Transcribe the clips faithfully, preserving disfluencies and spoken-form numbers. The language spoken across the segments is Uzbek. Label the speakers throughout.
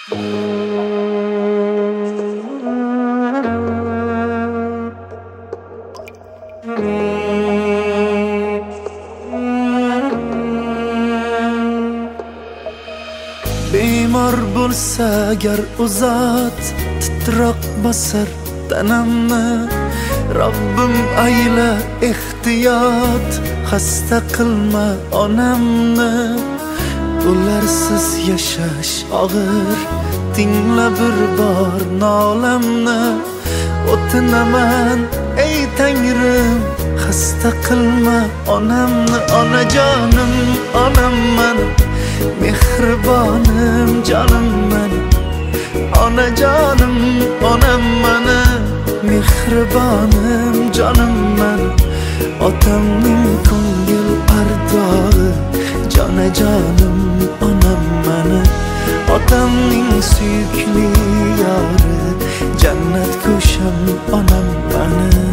Speaker 1: Bemor bo'lsa agar uzat titroq bosar tanamni, Robbim ayla ehtiyot, xasta qilma onamni. Ularsiz yashash og'ir, tingla bir bor nolamni. O'tinaman ey Tangrim, xasta qilma onamni. Onajonim, onam menim, mehribonim jonim menim. Onajonim, onam menim, mehribonim jonim menim. Otamning ko'ngil ardog'i, jonajonim onam menim. Otamning suyukli yori, jannat ko'sham onam menim.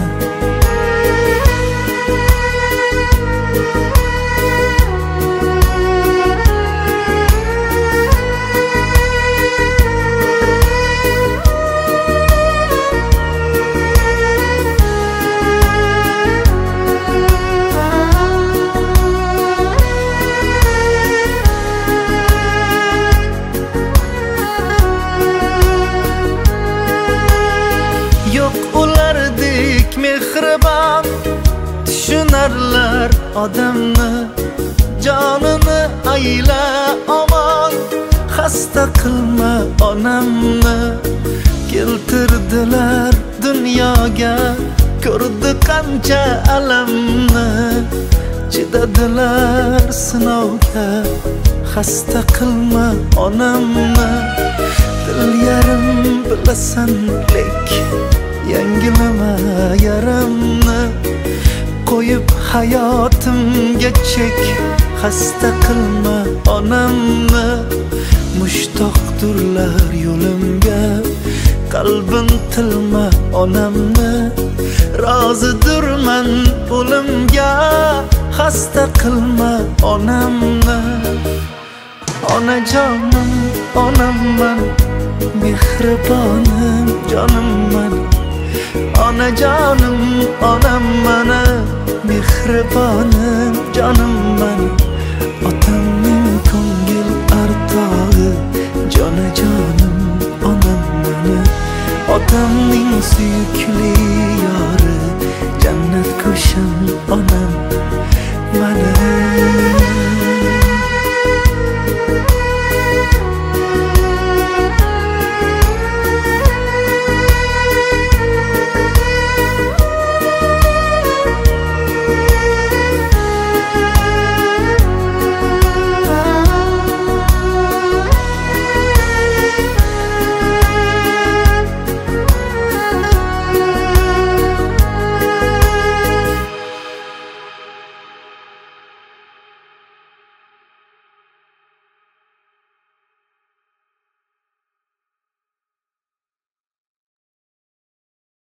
Speaker 1: Yo'q ulardek mehribon, tushunarlar odamni. Jonini ayla omon, xasta qilma onamni. Keltirdilar dunyoga, ko'rdi qancha alamni. Chidadilar sinovga, xasta qilma onamni. Dil yarim bilasan lek, yangilama yaramni. Qo'yib hayotimga chek, xasta qilma onamni. Mushtoqdirlar yo'limga, qalbim tilma onamni. Rozidirman o'limga, xasta qilma onamni. Onajonim, onam menim, mehribonim jonim menim. Onajonim, onam menim, mehribonim jonim menim. Otamning ko'ngil ardog'i, jonajonim onam menim. Otamning suyukli